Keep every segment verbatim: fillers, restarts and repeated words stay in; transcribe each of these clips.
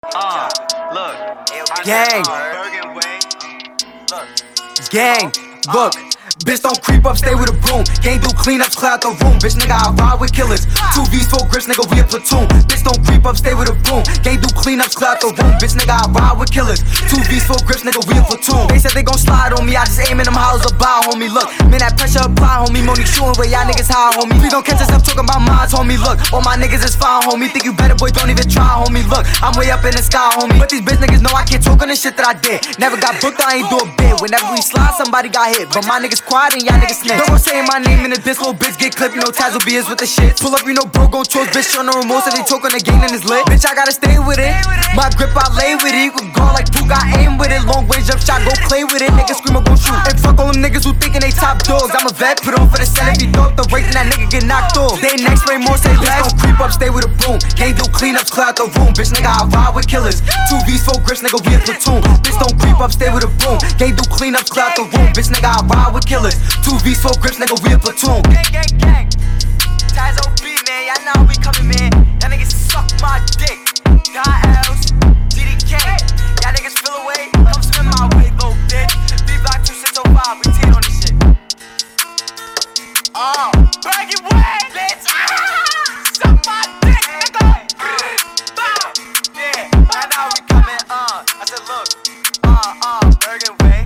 Uh, look. Gang. Bergen Way. Look. Gang, look. Bitch don't creep up, stay with a broom. Gang do cleanups, clear out the room. Bitch nigga, I ride with killers. Two V's, four grips, nigga, we a platoon. Bitch don't creep up, stay with a broom. Gang do cleanups, clear out the room. Bitch nigga, I ride with killers. Two V's, four grips, nigga, we a platoon. They said they gon' slide on me, I just aim in them houses a bow, homie. Look, man, that pressure apply, homie. Money shooting where y'all niggas high, homie. Please don't catch us up talking about minds, homie. Look, all my niggas is fine, homie. Think you better, boy, don't even try, homie. Look, I'm way up in the sky, homie. But these bitch niggas know I can't talk on the shit that I did. Never got booked, I ain't do a bit. Whenever we slide, somebody got hit. But my niggas quiet and y'all niggas snitch. Don't go saying my name in the diss, little bitch get clipped. You know Taz will be his with the shit. Pull up, you know bro gon' choose, bitch showing no remorse. If they talk on the game, then it's lit. Bitch, I gotta stay with it. My grip, I lay with it. You can go like Duke, I aim with it. Long range jump shot, go play with it. Niggas scream, gon' shoot. And fuck all them niggas who thinking they top dogs. I'm a vet, put on for the set. If you dope the rate, then that nigga get knocked off. They next, way more, say less. Don't creep up, stay with a broom. Can't do cleanups, clear out the room. Bitch, nigga, I ride with killers. Two V's, four grips, nigga, we a platoon. Bitch, don't creep up, stay with a broom. Can't do cleanups, clear out the room. Bitch, nigga, I ride with killers. Two V's, four grips, nigga, we a platoon. Gang, gang, gang. Taz O B, man, y'all know how we coming, man. Y'all niggas suck my dick. God else, D D K. Y'all niggas feel away, come swim my way, little bitch. B block two six oh five, we teed on this shit. Oh, Bergen Way, bitch. Ah, suck my dick, nigga. Bow. Yeah, y'all know how we coming, uh. I said, look, uh, uh, Bergen Way.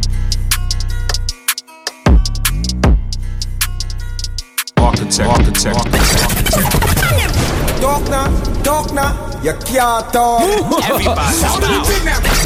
Architect, architect, architect. Talk now, talk now, you can't talk. Everybody, stop.